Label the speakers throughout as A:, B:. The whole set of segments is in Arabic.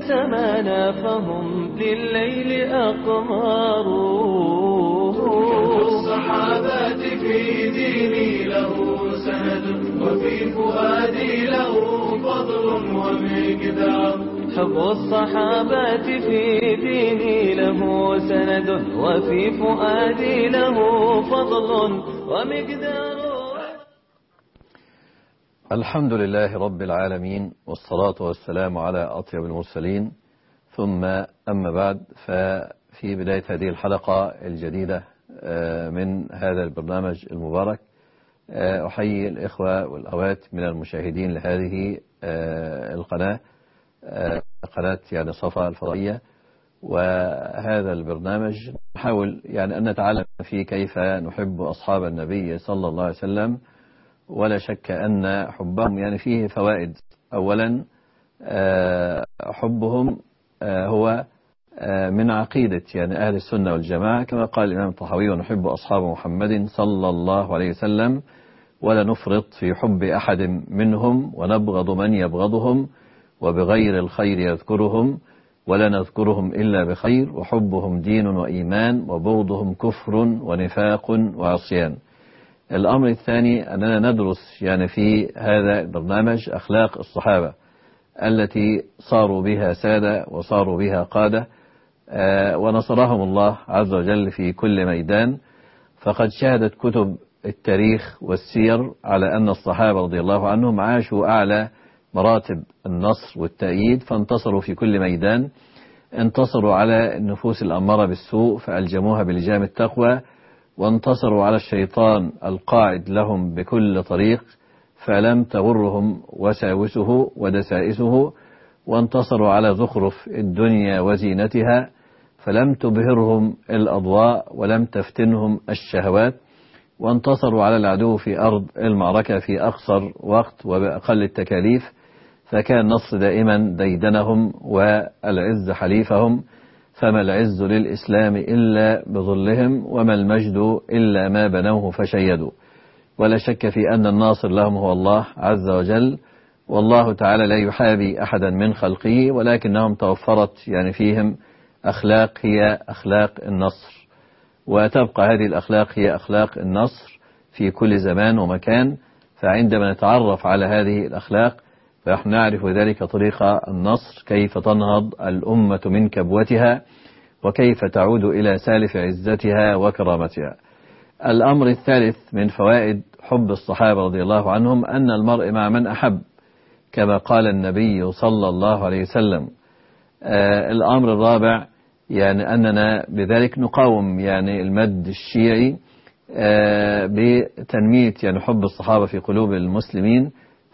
A: سمانا فهم لليل أقمار.
B: الصحابة في ديني له سند وفي فؤادي له فضل ومقدار.
A: حب الصحابة في ديني له سند وفي فؤادي له فضل ومقدار.
C: الحمد لله رب العالمين، والصلاة والسلام على أطيب المرسلين، ثم أما بعد. ففي بداية هذه الحلقة الجديدة من هذا البرنامج المبارك أحيي الإخوة والأخوات من المشاهدين لهذه القناة، قناة يعني صفا الفضائية. وهذا البرنامج نحاول يعني أن نتعلم فيه كيف نحب أصحاب النبي صلى الله عليه وسلم، ولا شك أن حبهم يعني فيه فوائد. أولا حبهم هو من عقيدة يعني أهل السنة والجماعة، كما قال الإمام الطحاوي: ونحب أصحاب محمد صلى الله عليه وسلم ولا نفرط في حب أحد منهم ونبغض من يبغضهم وبغير الخير يذكرهم ولا نذكرهم إلا بخير وحبهم دين وإيمان وبغضهم كفر ونفاق وعصيان. الأمر الثاني أننا ندرس يعني في هذا البرنامج أخلاق الصحابة التي صاروا بها سادة وصاروا بها قادة، ونصرهم الله عز وجل في كل ميدان. فقد شهدت كتب التاريخ والسير على أن الصحابة رضي الله عنهم عاشوا أعلى مراتب النصر والتأييد، فانتصروا في كل ميدان. انتصروا على النفوس الأمارة بالسوء فألجموها بلجام التقوى، وانتصروا على الشيطان القاعد لهم بكل طريق فلم تغرهم وساوسه ودسائسه، وانتصروا على زخرف الدنيا وزينتها فلم تبهرهم الأضواء ولم تفتنهم الشهوات، وانتصروا على العدو في أرض المعركة في أقصر وقت وبأقل التكاليف، فكان النصر دائما ديدنهم والعز حليفهم. فما العز للإسلام إلا بظلهم وما المجد إلا ما بنوه فشيدوا. ولا شك في أن الناصر لهم هو الله عز وجل، والله تعالى لا يحابي أحدا من خلقه، ولكنهم توفرت يعني فيهم أخلاق هي أخلاق النصر، وتبقى هذه الأخلاق هي أخلاق النصر في كل زمان ومكان. فعندما نتعرف على هذه الأخلاق فنحن نعرف ذلك طريق النصر، كيف تنهض الأمة من كبوتها وكيف تعود إلى سالف عزتها وكرامتها. الأمر الثالث من فوائد حب الصحابة رضي الله عنهم أن المرء مع من أحب، كما قال النبي صلى الله عليه وسلم. الأمر الرابع يعني أننا بذلك نقاوم يعني المد الشيعي بتنمية يعني حب الصحابة في قلوب المسلمين،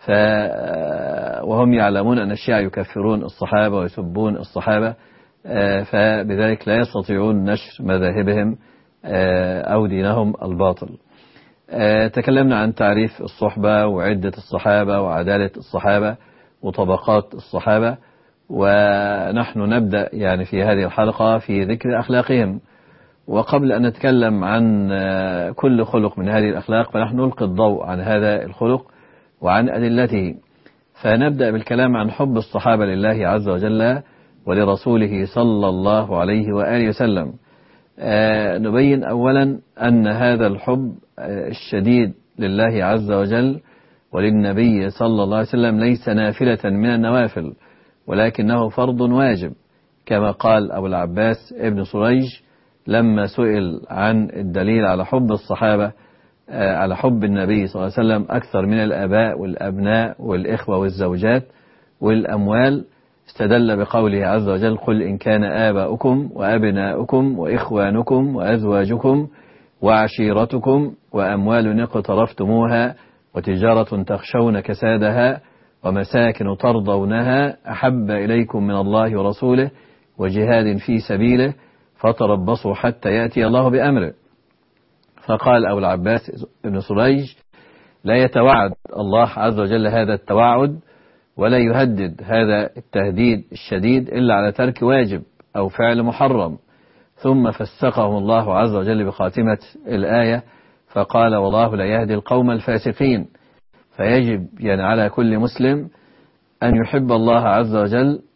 C: وهم يعلمون أن الشيعة يكفرون الصحابة ويسبون الصحابة، فبذلك لا يستطيعون نشر مذاهبهم أو دينهم الباطل. تكلمنا عن تعريف الصحبة وعدة الصحابة وعدالة الصحابة وطبقات الصحابة، ونحن نبدأ يعني في هذه الحلقة في ذكر أخلاقهم. وقبل أن نتكلم عن كل خلق من هذه الأخلاق فنحن نلقي الضوء عن هذا الخلق وعن أدلته. فنبدأ بالكلام عن حب الصحابة لله عز وجل ولرسوله صلى الله عليه وآله وسلم. نبين أولا أن هذا الحب الشديد لله عز وجل وللنبي صلى الله عليه وسلم ليس نافلة من النوافل، ولكنه فرض واجب، كما قال أبو العباس ابن سريج لما سئل عن الدليل على حب الصحابة على حب النبي صلى الله عليه وسلم أكثر من الآباء والأبناء والإخوة والزوجات والأموال، استدل بقوله عز وجل: قل إن كان آباؤكم وأبناؤكم وإخوانكم وأزواجكم وعشيرتكم وأموال اقترفتموها وتجارة تخشون كسادها ومساكن ترضونها أحب إليكم من الله ورسوله وجهاد في سبيله فتربصوا حتى يأتي الله بأمره. فقال أبو العباس ابن سريج: لا يتوعد الله عز وجل هذا التوعد ولا يهدد هذا التهديد الشديد إلا على ترك واجب أو فعل محرم. ثم فسقهم الله عز وجل بخاتمة الآية فقال: والله لا يهدي القوم الفاسقين. فيجب يعني على كل مسلم أن يحب الله عز وجل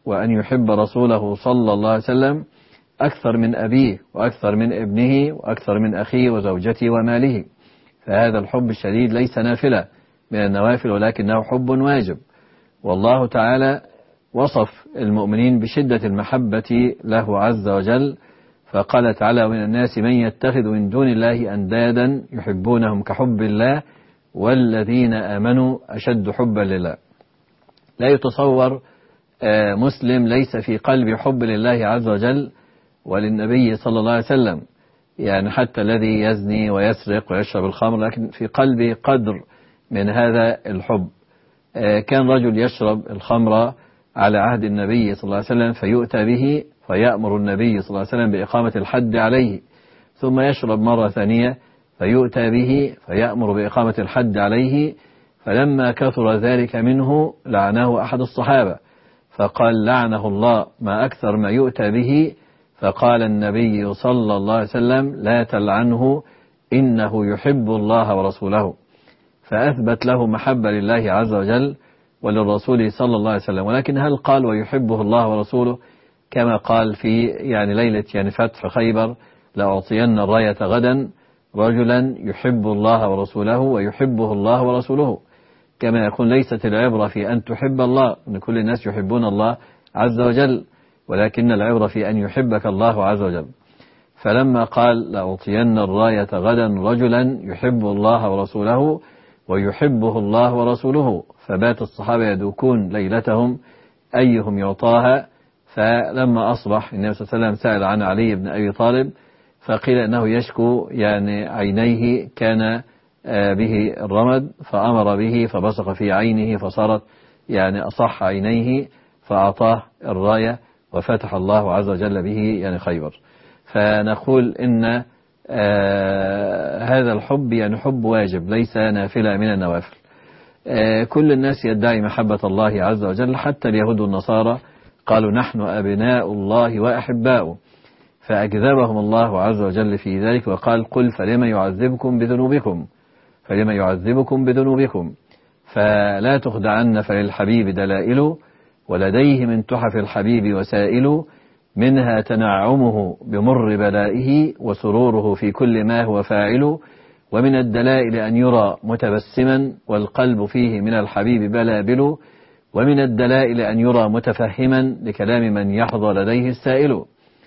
C: وأن يحب رسوله صلى الله عليه وسلم أكثر من أبيه وأكثر من ابنه وأكثر من أخيه وزوجته وماله. فهذا الحب الشديد ليس نافلة من النوافل ولكنه حب واجب. والله تعالى وصف المؤمنين بشدة المحبة له عز وجل، فقال تعالى: ومن الناس من يتخذ من دون الله أندادا يحبونهم كحب الله والذين آمنوا أشد حبا لله. لا يتصور مسلم ليس في قلب حب لله عز وجل وللنبي صلى الله عليه وسلم، يعني حتى الذي يزني ويسرق ويشرب الخمر لكن في قلبه قدر من هذا الحب. كان رجل يشرب الخمر على عهد النبي صلى الله عليه وسلم فيؤتى به فيأمر النبي صلى الله عليه وسلم بإقامة الحد عليه، ثم يشرب مرة ثانية فيؤتى به فيأمر بإقامة الحد عليه، فلما كثر ذلك منه لعنه أحد الصحابة فقال: لعنه الله ما أكثر ما يؤتى به. فقال النبي صلى الله عليه وسلم: لا تلعنه إنه يحب الله ورسوله. فأثبت له محبة لله عز وجل وللرسول صلى الله عليه وسلم. ولكن هل قال ويحبه الله ورسوله كما قال في ليلة فتح خيبر: لأعطين الراية غدا رجلا يحب الله ورسوله ويحبه الله ورسوله؟ كما يقول ليست العبرة في أن تحب الله، أن كل الناس يحبون الله عز وجل، ولكن العبرة في أن يحبك الله عز وجل. فلما قال: لأعطين الراية غدا رجلا يحب الله ورسوله ويحبه الله ورسوله، فبات الصحابة يدوكون ليلتهم أيهم يعطاها. فلما أصبح النبي صلى الله عليه وسلم سأل عن علي بن أبي طالب فقيل أنه يشكو عينيه كان به الرمد، فأمر به فبصق في عينه فصارت أصح عينيه، فأعطاه الراية وفتح الله عز وجل به خيبر. فنقول إن هذا الحب حب واجب ليس نافلة من النوافل. كل الناس يدعي محبة الله عز وجل، حتى اليهود والنصارى قالوا: نحن أبناء الله وأحباؤه، فأكذبهم الله عز وجل في ذلك وقال: قل فلما يعذبكم بذنوبكم فلا تخدعن فللحبيب دلائل، ولديه من تحف الحبيب وسائل، منها تنعمه بمر بلائه وسروره في كل ما هو فاعل، ومن الدلائل أن يرى متبسما والقلب فيه من الحبيب بلابل، ومن الدلائل أن يرى متفهما لكلام من يحظى لديه السائل.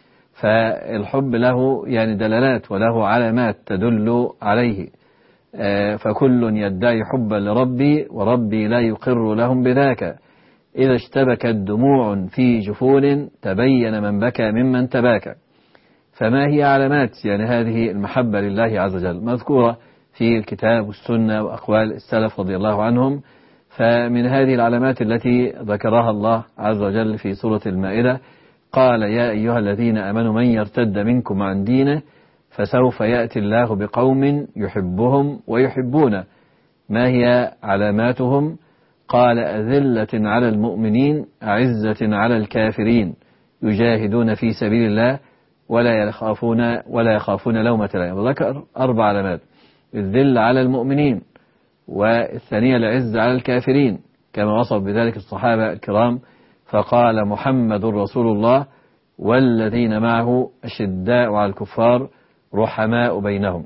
C: فالحب له دلالات وله علامات تدل عليه، فكل يدعي حبا لربي وربي لا يقر لهم بذاك، إذا اشتبكت دموع في جفون تبين من بكى ممن تباكى. فما هي علامات هذه المحبة لله عز وجل؟ مذكورة في الكتاب والسنة وأقوال السلف رضي الله عنهم. فمن هذه العلامات التي ذكرها الله عز وجل في سورة المائدة قال: يا أيها الذين آمنوا من يرتد منكم عن دينه فسوف يأتي الله بقوم يحبهم ويحبونه. ما هي علاماتهم؟ قال: أذلة على المؤمنين أعزة على الكافرين يجاهدون في سبيل الله ولا يخافون لومة لائم. وذكر 4 علامات: الذل على المؤمنين، والثانية العزة على الكافرين كما وصف بذلك الصحابة الكرام، فقال: محمد رسول الله والذين معه أشداء على الكفار رحماء بينهم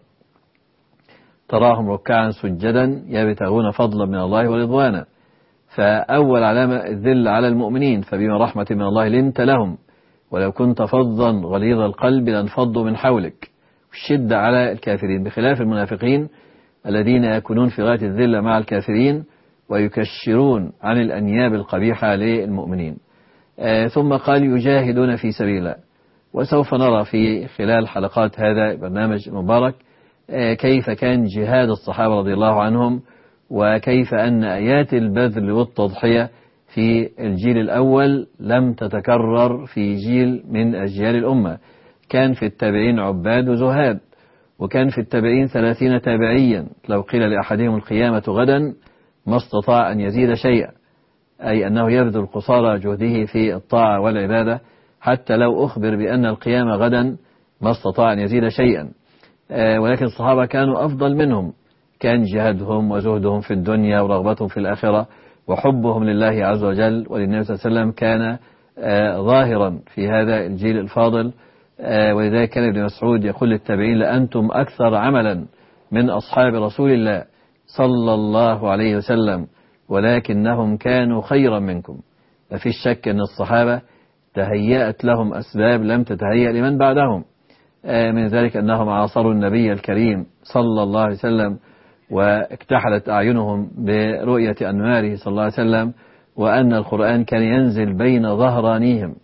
C: تراهم ركعا سجدا يبتغون فضلا من الله ورضوانا. فأول علامة الذل على المؤمنين، فبما رحمة من الله لنت لهم ولو كنت فظا غليظ القلب لانفضوا من حولك. الشدة على الكافرين، بخلاف المنافقين الذين يكونون في غاية الذلة مع الكافرين ويكشرون عن الأنياب القبيحة للمؤمنين. ثم قال: يجاهدون في سبيل الله. وسوف نرى في خلال حلقات هذا البرنامج المبارك كيف كان جهاد الصحابة رضي الله عنهم، وكيف أن آيات البذل والتضحية في الجيل الأول لم تتكرر في جيل من أجيال الأمة. كان في التابعين عباد وزهاد، وكان في التابعين 30 تابعيا لو قيل لأحدهم القيامة غدا ما استطاع أن يزيد شيئا، أي أنه يبذل قصارى جهده في الطاعة والعبادة، حتى لو أخبر بأن القيامة غدا ما استطاع أن يزيد شيئا. ولكن الصحابة كانوا أفضل منهم، كان جهادهم وزهدهم في الدنيا ورغبتهم في الآخرة وحبهم لله عز وجل وللنبي صلى الله عليه وسلم كان ظاهرا في هذا الجيل الفاضل. ولذلك كان ابن مسعود يقول للتابعين: لأنتم أكثر عملا من أصحاب رسول الله صلى الله عليه وسلم ولكنهم كانوا خيرا منكم. ما فيش شك أن الصحابة تهيأت لهم أسباب لم تتهيأ لمن بعدهم، من ذلك أنهم عاصروا النبي الكريم صلى الله عليه وسلم واكتحلت أعينهم برؤية أنواره صلى الله عليه وسلم، وأن القرآن كان ينزل بين ظهرانيهم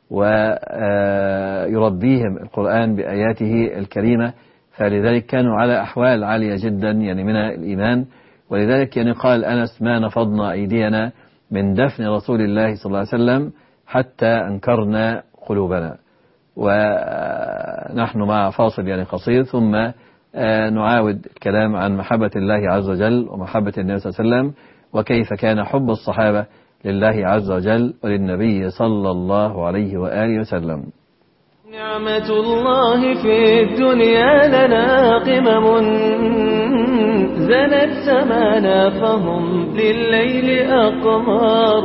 C: ويربيهم القرآن بآياته الكريمة، فلذلك كانوا على أحوال عالية جدا يعني من الإيمان. ولذلك يعني قال أنس: ما نفضنا أيدينا من دفن رسول الله صلى الله عليه وسلم حتى أنكرنا قلوبنا. ونحن مع فاصل يعني قصير، ثم نعاود الكلام عن محبة الله عز وجل ومحبة النبي صلى الله عليه وسلم، وكيف كان حب الصحابة لله عز وجل وللنبي صلى الله عليه وآله وسلم.
A: نعمة الله في الدنيا لنا قمم زنت سمانا فهم لليل أقمار.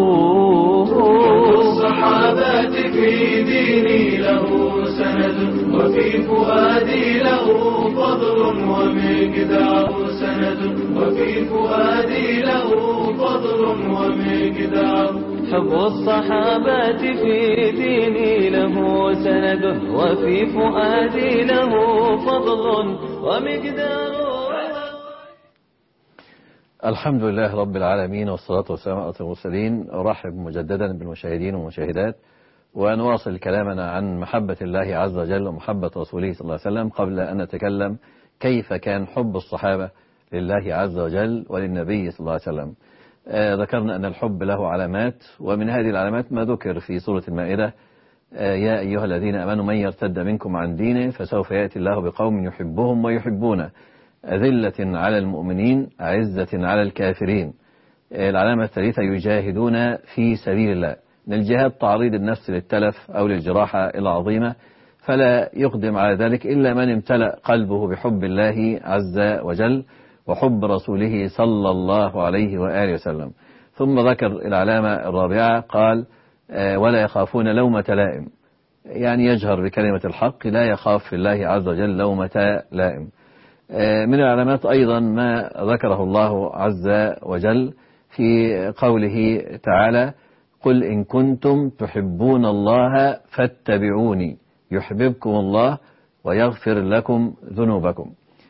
B: الصحابة في ديني له سند وفي فؤادي له فضل ومقدار سند وفي فؤادي له فضل ومقدار.
A: حب الصحابة في ديني له سند وفي فؤادي له فضل ومقدار.
C: الحمد لله رب العالمين، والصلاة والسلام على المرسلين. أرحب مجددا بالمشاهدين والمشاهدات، ونواصل كلامنا عن محبة الله عز وجل ومحبة رسوله صلى الله عليه وسلم، قبل أن نتكلم كيف كان حب الصحابة لله عز وجل وللنبي صلى الله عليه وسلم. ذكرنا أن الحب له علامات، ومن هذه العلامات ما ذكر في سورة المائدة: يا أيها الذين آمنوا من يرتد منكم عن دينه فسوف يأتي الله بقوم يحبهم ويحبونه أذلة على المؤمنين أعزة على الكافرين. العلامة الثالثة: يجاهدون في سبيل الله. من الجهاد تعريض النفس للتلف أو للجراحة العظيمة، فلا يقدم على ذلك إلا من امتلأ قلبه بحب الله عز وجل وحب رسوله صلى الله عليه وآله وسلم. ثم ذكر العلامة الرابعة، قال: ولا يخافون لومة لائم، يعني يجهر بكلمة الحق، لا يخاف في الله عز وجل لومة لائم. من العلامات أيضا ما ذكره الله عز وجل في قوله تعالى: قل إن كنتم تحبون الله فاتبعوني يحببكم الله ويغفر لكم ذنوبكم.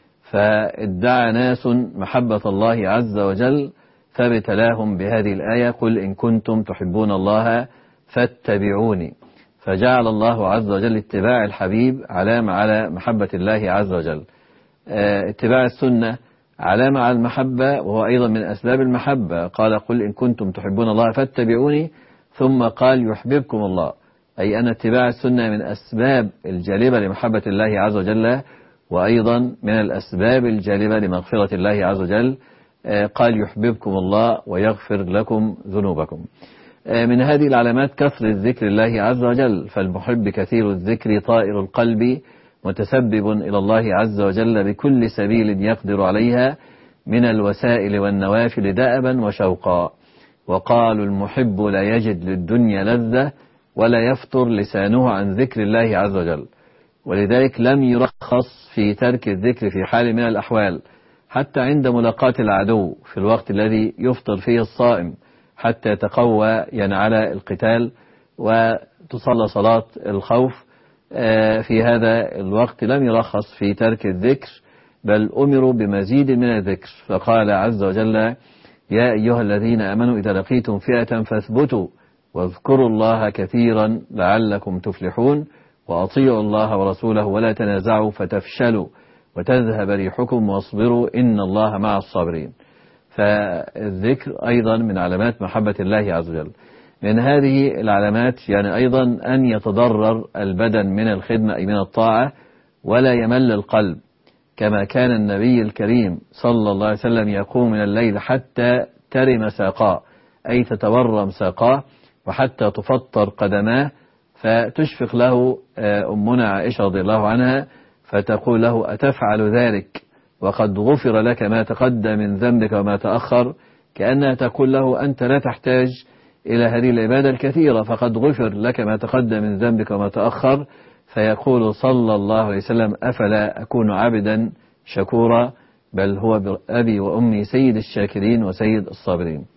C: فادعى ناس محبة الله عز وجل فابتلاهم بهذه الآية: قل إن كنتم تحبون الله فاتبعوني. فجعل الله عز وجل اتباع الحبيب علامة على محبة الله عز وجل. اتباع السنة علامة على المحبة، وهو أيضا من أسباب المحبة. قال: قل إن كنتم تحبون الله فاتبعوني، ثم قال: يحببكم الله، أي أن اتباع السنة من أسباب الجالبة لمحبة الله عز وجل، وأيضا من الأسباب الجالبة لمغفرة الله عز وجل. قال: يحببكم الله ويغفر لكم ذنوبكم. من هذه العلامات كثرة ذكر الله عز وجل، فالمحب كثير الذكر طائر القلب متسبب إلى الله عز وجل بكل سبيل يقدر عليها من الوسائل والنوافل دأبا وشوقا. وقالوا: المحب لا يجد للدنيا لذة ولا يفتر لسانه عن ذكر الله عز وجل. ولذلك لم يرخص في ترك الذكر في حال من الأحوال، حتى عند ملاقاة العدو في الوقت الذي يفطر فيه الصائم حتى يتقوى على القتال وتصلى صلاة الخوف. في هذا الوقت لم يرخص في ترك الذكر، بل أمروا بمزيد من الذكر. فقال عز وجل: يا أيها الذين آمنوا إذا لقيتم فئة فاثبتوا واذكروا الله كثيرا لعلكم تفلحون وأطيعوا الله ورسوله ولا تنازعوا فتفشلوا وتذهب ريحكم واصبروا إن الله مع الصابرين. فالذكر أيضا من علامات محبة الله عز وجل. من هذه العلامات أيضا أن يتضرر البدن من الخدمة أي من الطاعة ولا يمل القلب، كما كان النبي الكريم صلى الله عليه وسلم يقوم من الليل حتى ترم ساقاه، أي تتورم ساقاه وحتى تفطر قدماه، فتشفق له أمنا عائشة رضي الله عنها فتقول له: أتفعل ذلك وقد غفر لك ما تقدم من ذنبك وما تأخر؟ كأنها تقول له: أنت لا تحتاج إلى هذه العبادة الكثيرة فقد غفر لك ما تقدم من ذنبك وما تأخر، فيقول صلى الله عليه وسلم: أفلا أكون عبدا شكورا؟ بل هو بأبي وأمي سيد الشاكرين وسيد الصابرين.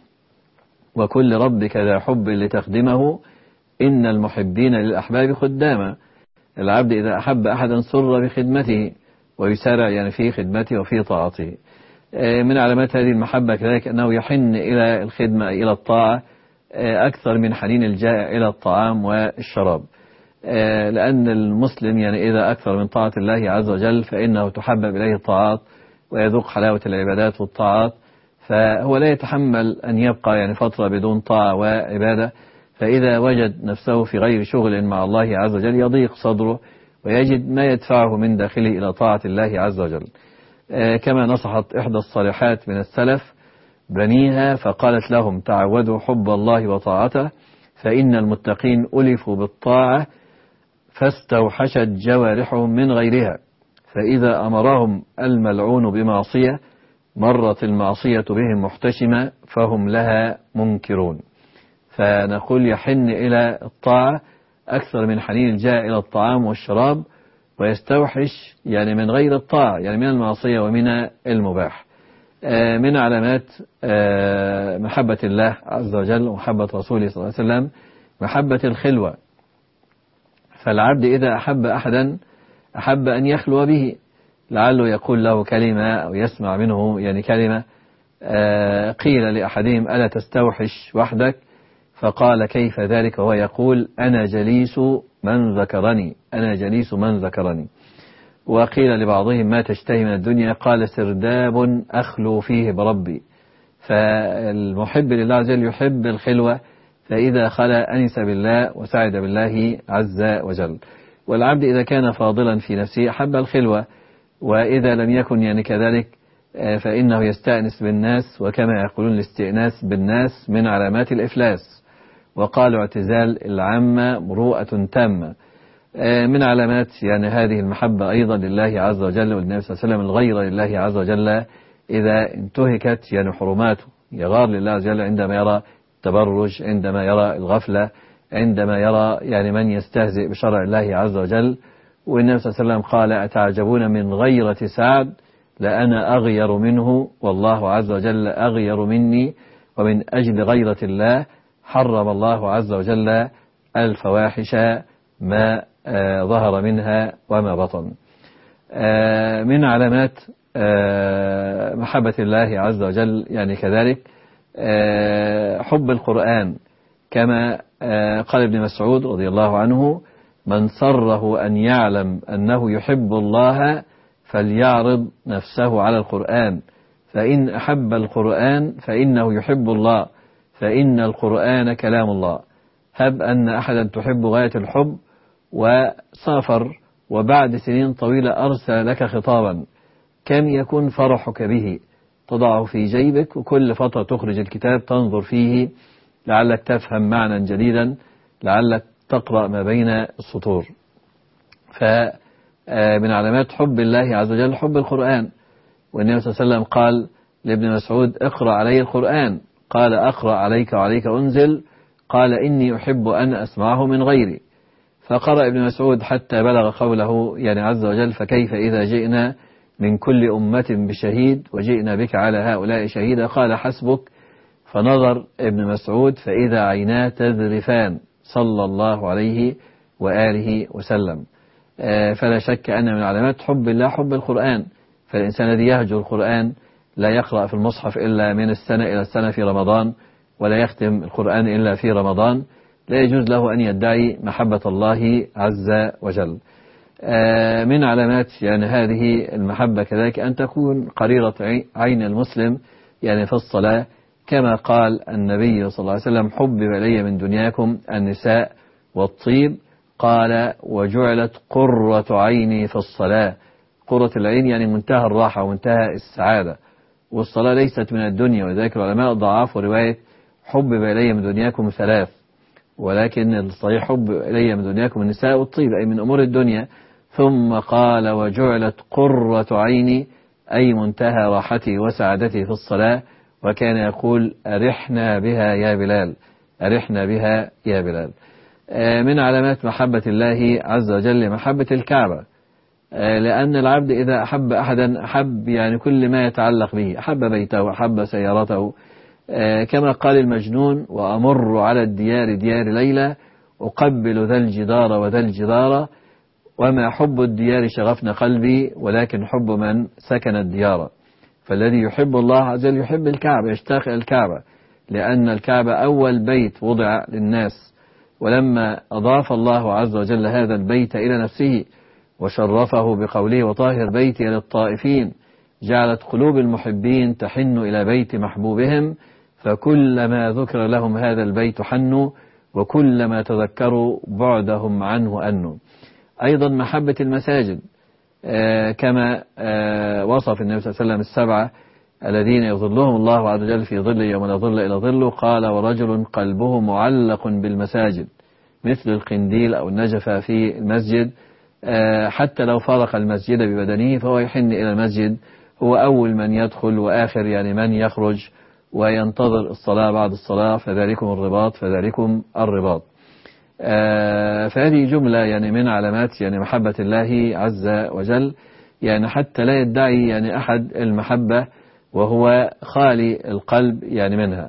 C: وكل ربك ذا حب لتخدمه، إن المحبين للأحباب خداما. العبد إذا أحب أحدا سر بخدمته ويسارع يعني في خدمته وفي طاعته. من علامات هذه المحبة كذلك أنه يحن إلى الخدمة إلى الطاعة أكثر من حنين الجائع إلى الطعام والشراب، لأن المسلم يعني إذا أكثر من طاعة الله عز وجل فإنه تحبب إليه الطاعات ويذوق حلاوة العبادات والطاعات، فهو لا يتحمل أن يبقى يعني فترة بدون طاعة وعبادة، فإذا وجد نفسه في غير شغل مع الله عز وجل يضيق صدره ويجد ما يدفعه من داخله إلى طاعة الله عز وجل. كما نصحت إحدى الصالحات من السلف بنيها فقالت لهم: تعودوا حب الله وطاعته، فإن المتقين ألفوا بالطاعة فاستوحشت جوارحهم من غيرها، فإذا أمرهم الملعون بمعصية مرت المعصية بهم محتشمة فهم لها منكرون. فنقول يحن إلى الطاعة أكثر من حنين الجائع إلى الطعام والشراب، ويستوحش يعني من غير الطاعة يعني من المعصية ومن المباح. من علامات محبة الله عز وجل ومحبة رسوله صلى الله عليه وسلم محبة الخلوة. فالعبد إذا أحب أحدا أحب أن يخلو به، لعله يقول له كلمة أو يسمع منه يعني كلمة. قيل لأحدهم: ألا تستوحش وحدك؟ فقال: كيف ذلك؟ وهو يقول: أنا جليس من ذكرني، أنا جليس من ذكرني. وقيل لبعضهم: ما تشتهي من الدنيا؟ قال: سرداب أخلو فيه بربي. فالمحب لله عز وجل يحب الخلوة، فإذا خلا أنس بالله وسعد بالله عز وجل. والعبد إذا كان فاضلا في نفسه أحب الخلوة، وإذا لم يكن يعني كذلك فإنه يستأنس بالناس، وكما يقولون الاستئناس بالناس من علامات الإفلاس، وقالوا اعتزال العامة مروءة تامة. من علامات يعني هذه المحبة أيضا لله عز وجل والنبي صلى الله عليه وسلم الغيرة لله عز وجل إذا انتهكت يعني حرماته، يغار لله عز وجل عندما يرى التبرج، عندما يرى الغفلة، عندما يرى يعني من يستهزئ بشرع الله عز وجل. والنبي صلى الله عليه وسلم قال: أتعجبون من غيرة سعد؟ لأنا أغير منه والله عز وجل أغير مني، ومن أجل غيرة الله حرم الله عز وجل الفواحش ما ظهر منها وما بطن. من علامات محبة الله عز وجل يعني كذلك حب القرآن، كما قال ابن مسعود رضي الله عنه: من سره أن يعلم أنه يحب الله فليعرض نفسه على القرآن، فإن أحب القرآن فإنه يحب الله، فإن القرآن كلام الله. هب أن أحدا تحب غاية الحب وسافر وبعد سنين طويلة أرسل لك خطابا، كم يكون فرحك به؟ تضعه في جيبك وكل فترة تخرج الكتاب تنظر فيه لعلك تفهم معنى جديدا، لعلك تقرأ ما بين السطور. فمن علامات حب الله عز وجل حب القرآن. والنبي صلى الله عليه وسلم قال لابن مسعود: اقرأ علي القرآن. قال: أقرأ عليك وعليك أنزل؟ قال: إني أحب أن أسمعه من غيري. فقرأ ابن مسعود حتى بلغ قوله يعني عز وجل: فكيف إذا جئنا من كل أمة بشهيد وجئنا بك على هؤلاء شهيدا؟ قال: حسبك. فنظر ابن مسعود فإذا عيناه تذرفان صلى الله عليه وآله وسلم. فلا شك أن من علامات حب الله حب القرآن. فالإنسان الذي يهجر القرآن لا يقرأ في المصحف إلا من السنة إلى السنة في رمضان، ولا يختم القرآن إلا في رمضان، لا يجوز له أن يدعي محبة الله عز وجل. من علامات يعني هذه المحبة كذلك أن تكون قريرة عين المسلم يعني في الصلاة، كما قال النبي صلى الله عليه وسلم: حبب إلي من دنياكم النساء والطيب، قال: وجعلت قرة عيني في الصلاة. قرة العين يعني منتهى الراحة ومنتهى السعادة، والصلاة ليست من الدنيا. ولذلك العلماء ضعفوا رواية حبب إلي من دنياكم ثلاث، ولكن الصحيح حب إلي من دنياكم النساء والطيب أي من أمور الدنيا. ثم قال: وجعلت قرة عيني أي منتهى راحتي وسعادتي في الصلاة. وكان يقول: أرحنا بها يا بلال. أرحنا بها يا بلال. من علامات محبة الله عز وجل محبة الكعبة، لأن العبد إذا أحب أحدا أحب يعني كل ما يتعلق به، أحب بيته وأحب سيارته، كما قال المجنون: وأمر على الديار ديار ليلى أقبل ذا الجدار وذا الجدار، وما حب الديار شغفنا قلبي ولكن حب من سكن الديار. فالذي يحب الله عز وجل يحب الكعبة، يشتاق إلى الكعبة، لأن الكعبة أول بيت وضع للناس، ولما أضاف الله عز وجل هذا البيت إلى نفسه وشرفه بقوله: وطاهر بيتي للطائفين، جعلت قلوب المحبين تحن إلى بيت محبوبهم، فكلما ذكر لهم هذا البيت حنوا، وكلما تذكروا بعدهم عنه أنوا. أيضا محبة المساجد، كما وصف النبي صلى الله عليه وسلم السبعة الذين يظلهم الله عز وجل في ظل يوم لا ظل إلا ظله، قال: ورجل قلبه معلق بالمساجد مثل القنديل أو النجفة في المسجد، حتى لو فارق المسجد ببدنه فهو يحن إلى المسجد، هو أول من يدخل وآخر يعني من يخرج، وينتظر الصلاة بعد الصلاة، فذلكم الرباط فذلكم الرباط. فهذه جملة يعني من علامات يعني محبة الله عز وجل، يعني حتى لا يدعي يعني أحد المحبة وهو خالي القلب يعني منها.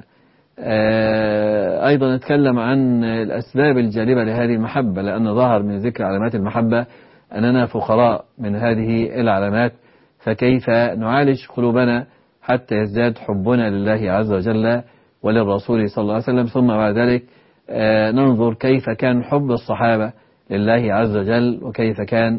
C: أيضا نتكلم عن الأسباب الجالبة لهذه المحبة، لأن ظهر من ذكر علامات المحبة أننا فقراء من هذه العلامات، فكيف نعالج قلوبنا حتى يزداد حبنا لله عز وجل وللرسول صلى الله عليه وسلم، ثم بعد ذلك ننظر كيف كان حب الصحابة لله عز وجل، وكيف كان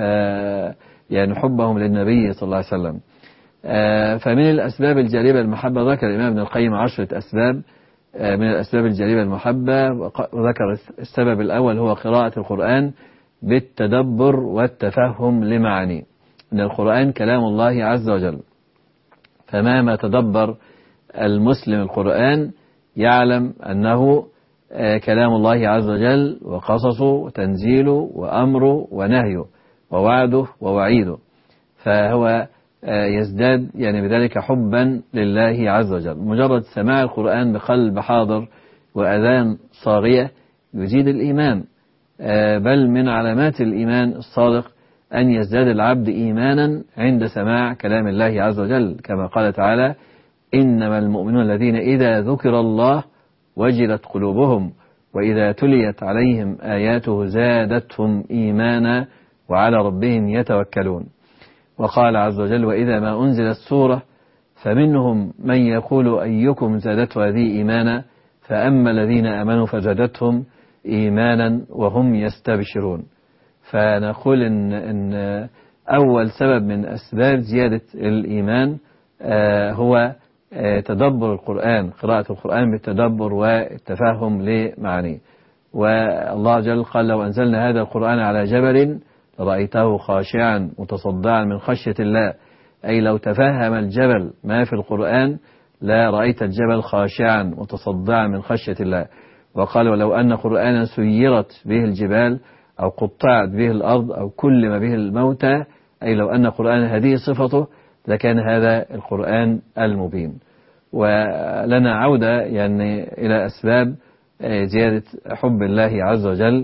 C: يعني حبهم للنبي صلى الله عليه وسلم. فمن الأسباب الجالبة للمحبة ذكر الإمام ابن القيم 10 أسباب من الأسباب الجالبة للمحبة، وذكر السبب الأول هو قراءة القرآن بالتدبر والتفهم لمعانيه، إن القرآن كلام الله عز وجل، فمهما تدبر المسلم القرآن يعلم أنه كلام الله عز وجل، وقصصه وتنزيله وأمره ونهيه ووعده ووعيده، فهو يزداد يعني بذلك حبا لله عز وجل. مجرد سماع القرآن بقلب حاضر وأذان صاغية يزيد الإيمان، بل من علامات الإيمان الصادق أن يزداد العبد إيمانا عند سماع كلام الله عز وجل، كما قال تعالى: إنما المؤمنون الذين إذا ذكر الله وجلت قلوبهم وإذا تليت عليهم آياته زادتهم إيمانا وعلى ربهم يتوكلون. وقال عز وجل: وإذا ما أنزلت سورة فمنهم من يقول أيكم زادته هذه إيمانا، فأما الذين آمنوا فزادتهم إيمانا وهم يستبشرون. فنقول إن أول سبب من أسباب زيادة الإيمان هو تدبر القرآن، قراءة القرآن بالتدبر والتفهم لمعانيه. والله عز وجل قال: لو أنزلنا هذا القرآن على جبل لرأيته خاشعا متصدعا من خشية الله، أي لو تفهم الجبل ما في القرآن لا رأيت الجبل خاشعا متصدعا من خشية الله. وقال: ولو أن قرآنا سيرت به الجبال أو قطعت به الأرض أو كلم به الموتى، أي لو أن قرآن هذه صفته لكان هذا القرآن المبين. ولنا عودة يعني إلى أسباب زيادة حب الله عز وجل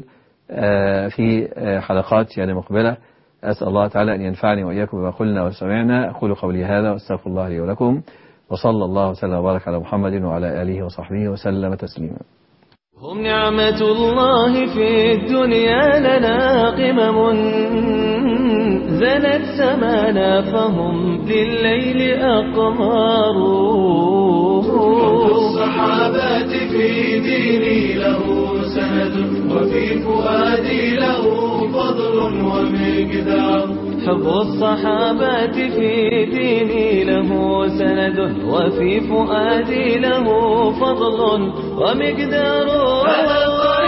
C: في حلقات يعني مقبلة. أسأل الله تعالى أن ينفعني وإياكم بما قلنا وسمعنا. أقول قولي هذا واستغفر الله لي ولكم، وصلى الله وسلم وبارك على محمد وعلى آله وصحبه وسلم تسليما.
A: هم نعمة الله في الدنيا لنا قمم زنت سمانا، فهم لليل أقمار.
B: حب الصحابة في ديني له سند، وفي فؤادي له فضل ومقدار.
A: حب الصحابة في ديني له سند، وفي فؤادي له فضل ومقدار.